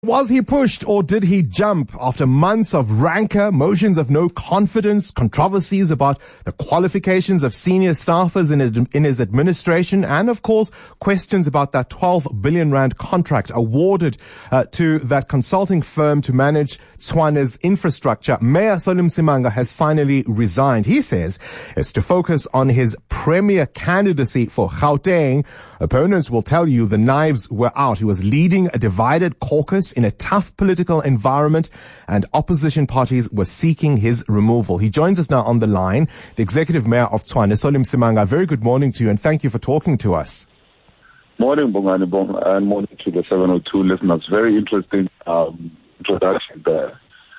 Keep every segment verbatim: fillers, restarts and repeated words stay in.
Was he pushed or did he jump after months of rancor, motions of no confidence, controversies about the qualifications of senior staffers in, in his administration, and of course, questions about that twelve billion rand contract awarded uh, to that consulting firm to manage Tshwane's infrastructure? Mayor Solly Msimanga has finally resigned. He says it's to focus on his premier candidacy for Gauteng. Opponents will tell you the knives were out. He was leading a divided caucus in a tough political environment, and opposition parties were seeking his removal. He joins us now on the line, the executive mayor of Tshwane, Solly Msimanga. Very good morning to you, and thank you for talking to us. Morning, Bongani Bong, and morning to the seven oh two listeners. Very interesting um, introduction there.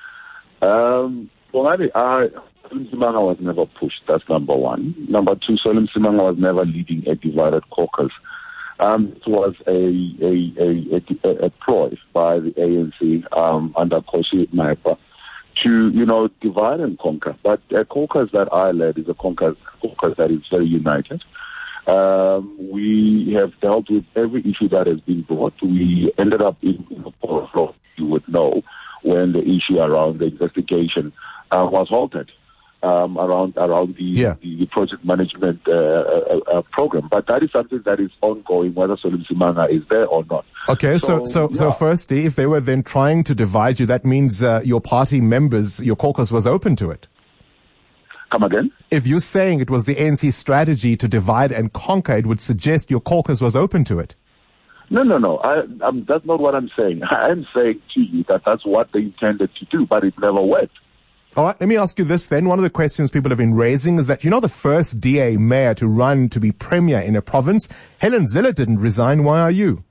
Um, Bongani, I, Solly Msimanga was never pushed. That's number one. Number two, Solly Msimanga was never leading a divided caucus. Um, it was a a, a, a, a ploy by the A N C um, under Kgosi Mahepa to, you know, divide and conquer. But a caucus that I led is a caucus, caucus that is very united. Um, we have dealt with every issue that has been brought. We ended up in, in the poll floor, you would know, when the issue around the investigation uh, was halted. Um, around around the, yeah. the, the project management uh, uh, uh, program, but that is something that is ongoing, whether Solly Msimanga is there or not. Okay, so so so, yeah. so firstly, if they were then trying to divide you, that means uh, your party members, your caucus was open to it. Come again? If you're saying it was the A N C strategy to divide and conquer, it would suggest your caucus was open to it. No, no, no. I, I'm, that's not what I'm saying. I'm saying to you that that's what they intended to do, but it never worked. All right, let me ask you this then. One of the questions people have been raising is that, you know, the first D A mayor to run to be premier in a province, Helen Zille, didn't resign. Why are you?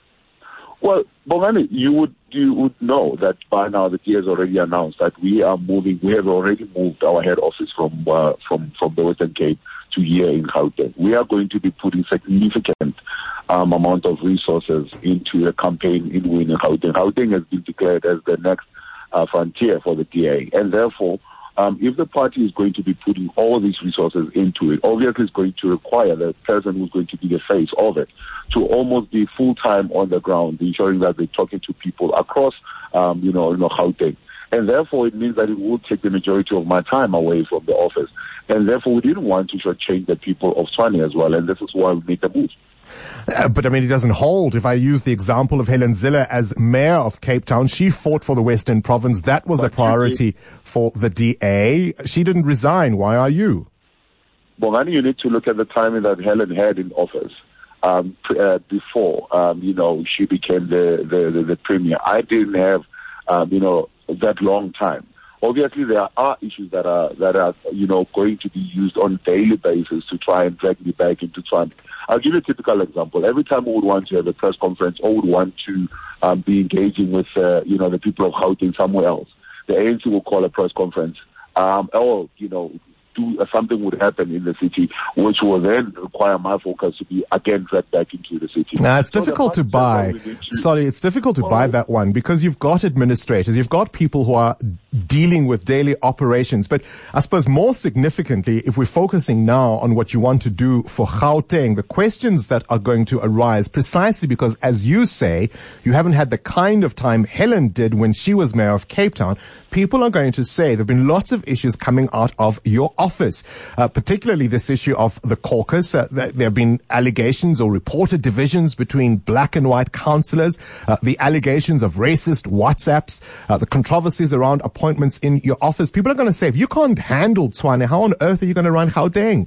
Well, Bongani, you would you would know that by now the D A has already announced that we are moving. We have already moved our head office from uh, from from the Western Cape to here in Gauteng. We are going to be putting significant um, amount of resources into a campaign in winning Gauteng. Gauteng has been declared as the next Uh, frontier for the D A, and therefore, um, if the party is going to be putting all these resources into it, obviously it's going to require the person who's going to be the face of it to almost be full time on the ground, ensuring that they're talking to people across, um, you know, you know, Gauteng. And therefore, it means that it will take the majority of my time away from the office. And therefore, we didn't want to shortchange the people of Tshwane as well, and this is why we made the move. Uh, but I mean, it doesn't hold. If I use the example of Helen Zille as mayor of Cape Town, she fought for the Western Province. That was but a priority for the D A. She didn't resign. Why are you? Bongani, you need to look at the timing that Helen had in office um, uh, before, um, you know, she became the, the, the, the premier. I didn't have, um, you know, that long time. Obviously, there are issues that are that are you know going to be used on a daily basis to try and drag me back into Tshwane. I'll give you a typical example. Every time we would want to have a press conference or would want to um, be engaging with uh, you know the people of Gauteng somewhere else, the A N C will call a press conference, um, or you know. Do, uh, something would happen in the city, which will then require my focus to be again dragged back into the city. Now, it's so difficult to buy. To, Sorry, it's difficult to well, buy that one because you've got administrators, you've got people who are dealing with daily operations. But I suppose more significantly, if we're focusing now on what you want to do for Gauteng, the questions that are going to arise precisely because, as you say, you haven't had the kind of time Helen did when she was mayor of Cape Town. People are going to say there have been lots of issues coming out of your office, uh, particularly this issue of the caucus. Uh, there have been allegations or reported divisions between black and white councillors, uh, the allegations of racist WhatsApps, uh, the controversies around appointments in your office. People are going to say, if you can't handle Tshwane, how on earth are you going to run Gauteng?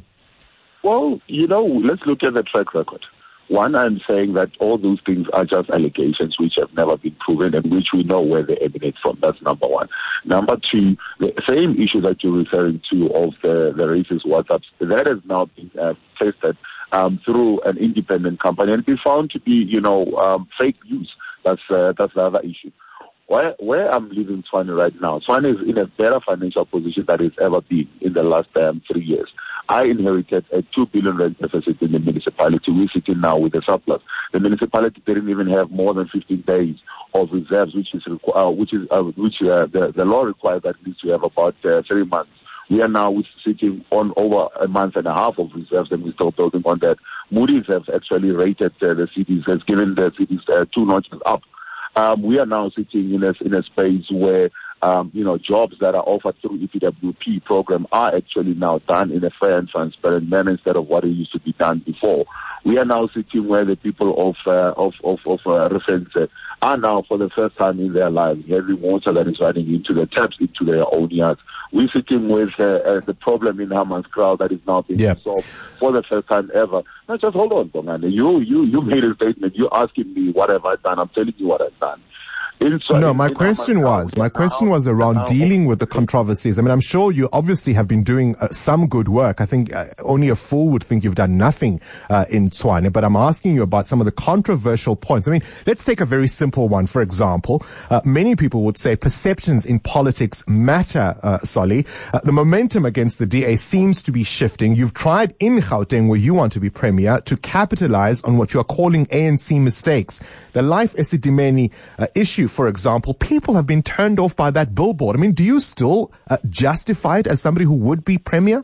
Well, you know, let's look at the track record. One, I'm saying that all those things are just allegations which have never been proven and which we know where they emanate from. That's number one. Number two, the same issue that you're referring to of the, the racist WhatsApps, that has now been uh, tested um, through an independent company and been found to be, you know, um, fake news. That's, uh, that's the other issue. Where, where I'm leaving Tshwane right now, Tshwane is in a better financial position than it's ever been in the last um, three years. I inherited a two billion rand deficit in the municipality. We're sitting now with a surplus. The municipality didn't even have more than fifteen days of reserves, which is uh, which is uh, which uh, the, the law requires that it needs to have about uh, three months. We are now sitting on over a month and a half of reserves, and we're still building on that. Moody's has actually rated uh, the cities, has given the cities uh, two notches up. Um, we are now sitting in a, in a space where, um, you know, jobs that are offered through E P W P program are actually now done in a fair and transparent manner instead of what it used to be done before. We are now sitting where the people of uh, of of, of uh, Reference are now, for the first time in their lives, having water that is running into the taps, into their own yards. We're sitting with uh, uh, the problem in Hammanskraal that is now being yeah. solved for the first time ever. Now, just hold on, Bongani. You, you, you made a statement. You're asking me what have I done. I'm telling you what I've done. Inside, no, my question was, my question was around dealing with the controversies. I mean, I'm sure you obviously have been doing uh, some good work. I think uh, only a fool would think you've done nothing uh, in Tshwane, but I'm asking you about some of the controversial points. I mean, let's take a very simple one. For example, uh, many people would say perceptions in politics matter, uh, Solly. Uh, the momentum against the D A seems to be shifting. You've tried in Gauteng, where you want to be premier, to capitalize on what you are calling A N C mistakes. The Life Esidimeni uh, issue, for example, people have been turned off by that billboard. I mean, do you still uh, justify it as somebody who would be premier?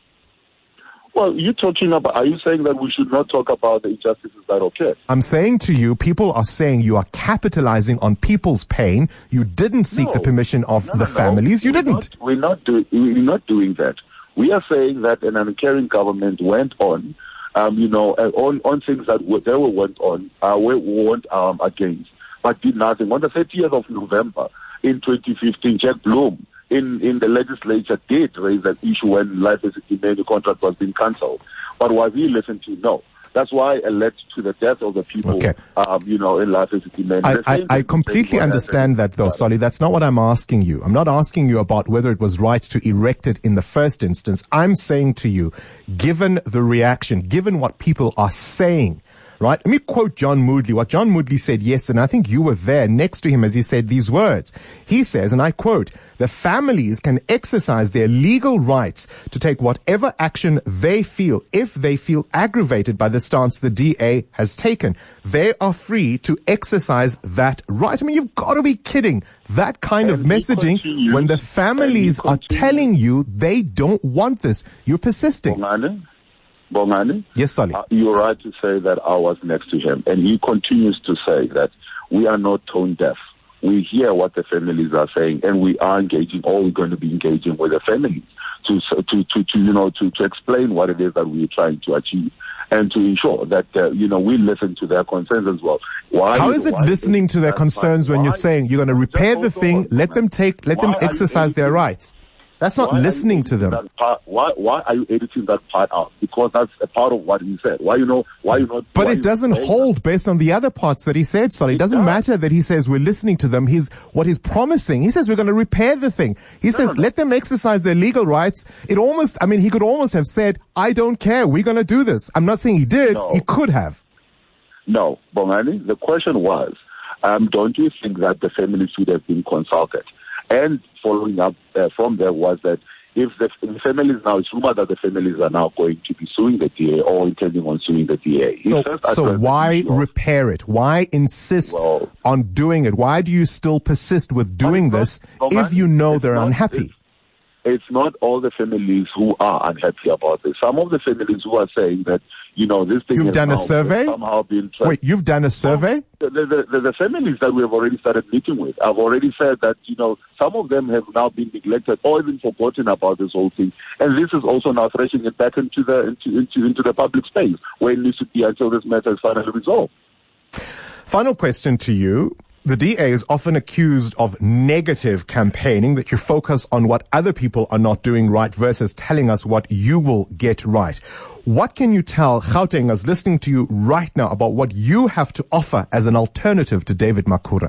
Well, you're talking about, are you saying that we should not talk about the injustices that occur? I'm saying to you, people are saying you are capitalizing on people's pain. You didn't seek no. the permission of no, the no, families. No. You we're didn't. Not, we're, not do, we're not doing that. We are saying that an uncaring government went on, um, you know, uh, on, on things that were, they were went on, uh, we weren't um, against, but did nothing. On the thirtieth of November in twenty fifteen, Jack Bloom in, in the legislature did raise that issue when Life Esidimeni contract was being cancelled. But was he listened to? No. That's why it led to the death of the people, okay. um, you know, in Life Esidimeni. I, I, I completely understand that, though, Solly. That's not what I'm asking you. I'm not asking you about whether it was right to erect it in the first instance. I'm saying to you, given the reaction, given what people are saying, right? Let me quote John Moodley, what John Moodley said yesterday, and I think you were there next to him as he said these words. He says, and I quote, "The families can exercise their legal rights to take whatever action they feel if they feel aggravated by the stance the D A has taken. They are free to exercise that right." I mean, you've got to be kidding. That kind and of messaging continues, when the families are telling you they don't want this. You're persisting. Bongani? Bongani? Yes, Solly. Uh, you're right to say that I was next to him, and he continues to say that we are not tone deaf. We hear what the families are saying, and we are engaging, or we're going to be engaging with the families to, to, to, to you know, to, to explain what it is that we're trying to achieve, and to ensure that, uh, you know, we listen to their concerns as well. Why, How is it listening to their concerns when you're saying you're going to repair the thing, let them take, let them exercise their rights? That's not listening to them. Part, why, why are you editing that part out? Because that's a part of what he said. Why you know? Why you not? But it doesn't hold based on the other parts that he said. Sorry, it doesn't does. matter that he says we're listening to them. He's what he's promising. He says we're going to repair the thing. He no, says no, no. let them exercise their legal rights. It almost, I mean, he could almost have said, "I don't care. We're going to do this." I'm not saying he did. No. He could have. No, Bongani. The question was, um, don't you think that the families should have been consulted? And following up uh, from there was that if the, the families now, it's rumored that the families are now going to be suing the D A or intending on suing the D A. No, so why repair it? Why insist well, on doing it? Why do you still persist with doing this not, if you know they're not, unhappy? It's, it's not all the families who are unhappy about this. Some of the families who are saying that, you know, this thing You've has done a survey? somehow been tried. Wait, you've done a survey? Well, the, the, the, the families that we have already started meeting with, I've already said that, you know, some of them have now been neglected or even forgotten about this whole thing. And this is also now thrashing it back into the, into, into, into the public space where it needs to be until this matter is finally resolved. Final question to you. The D A is often accused of negative campaigning, that you focus on what other people are not doing right versus telling us what you will get right. What can you tell Gautengers listening to you right now about what you have to offer as an alternative to David Makhura?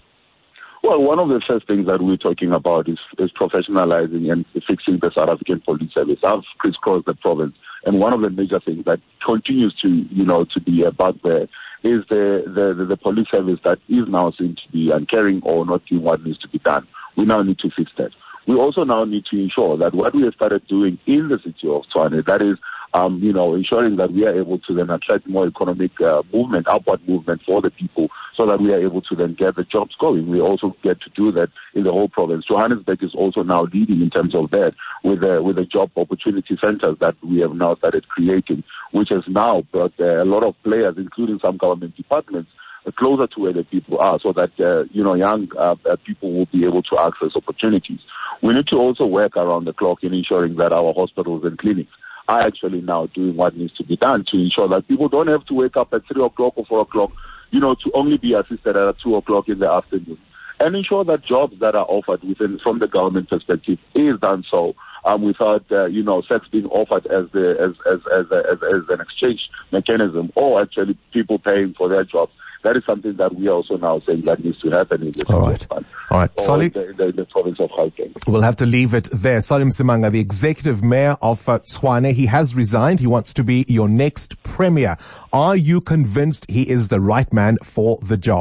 Well, one of the first things that we're talking about is, is professionalizing and fixing the South African police service. I've crisscrossed the province, and one of the major things that continues to, you know, to be a bugbear is the, the, the, the police service that is now seen to be uncaring or not doing what needs to be done. We now need to fix that. We also now need to ensure that what we have started doing in the city of Tshwane, that is, um, you know, ensuring that we are able to then attract more economic uh, movement, upward movement for the people, so that we are able to then get the jobs going. We also get to do that in the whole province. Johannesburg is also now leading in terms of that with the, with the job opportunity centers that we have now started creating, which has now brought uh, a lot of players, including some government departments, closer to where the people are, so that, uh, you know, young uh, people will be able to access opportunities. We need to also work around the clock in ensuring that our hospitals and clinics are actually now doing what needs to be done to ensure that people don't have to wake up at three o'clock or four o'clock, you know, to only be assisted at two o'clock in the afternoon. And ensure that jobs that are offered within, from the government perspective, is done so um, without, uh, you know, sex being offered as the as as as, as as an exchange mechanism, or actually people paying for their jobs. That is something that we are also now saying that needs to happen in the All right. fund, All right. or in the, in the, in the province of Gauteng. We'll have to leave it there. Solly Msimanga, the executive mayor of uh, Tshwane, he has resigned. He wants to be your next premier. Are you convinced he is the right man for the job?